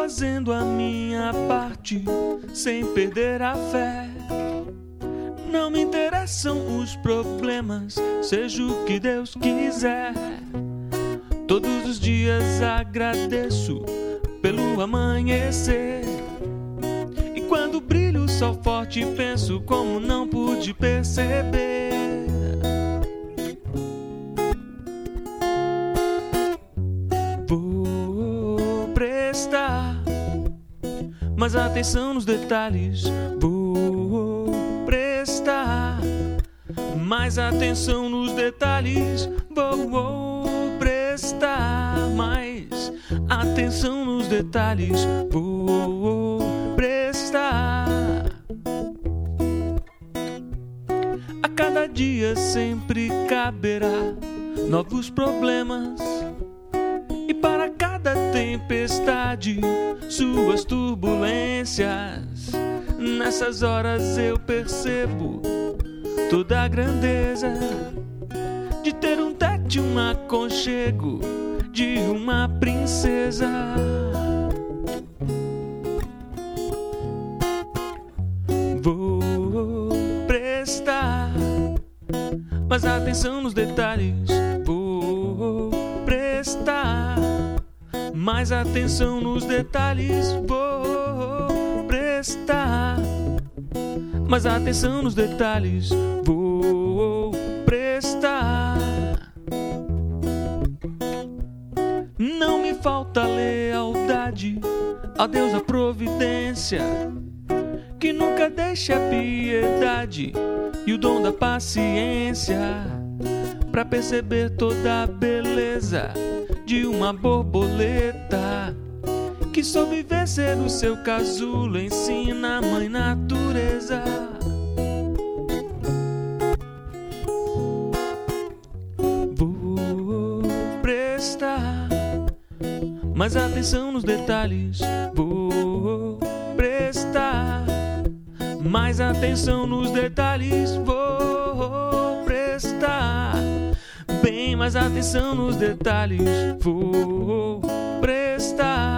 fazendo a minha parte sem perder a fé. Não me interessam os problemas, seja o que Deus quiser. Todos os dias agradeço pelo amanhecer. E quando brilha o sol forte, penso como não pude perceber. Vou prestar mais atenção nos detalhes. Vou prestar mais atenção nos detalhes. Vou prestar mais atenção nos detalhes. Vou prestar. A cada dia sempre caberá novos problemas. E para cada tempestade, suas turbulências. Nessas horas eu percebo toda a grandeza de ter um teto e um aconchego de uma princesa. Vou prestar mais atenção nos detalhes. Vou prestar mais atenção nos detalhes. Vou prestar mais atenção nos detalhes. Vou prestar. Não me falta lealdade a Deus, a providência, que nunca deixa a piedade e o dom da paciência, pra perceber toda a beleza de uma borboleta que soube vencer o seu casulo, ensina a mãe natureza. Vou prestar mais atenção nos detalhes. Vou prestar mais atenção nos detalhes. Vou prestar bem mais atenção nos detalhes. Vou prestar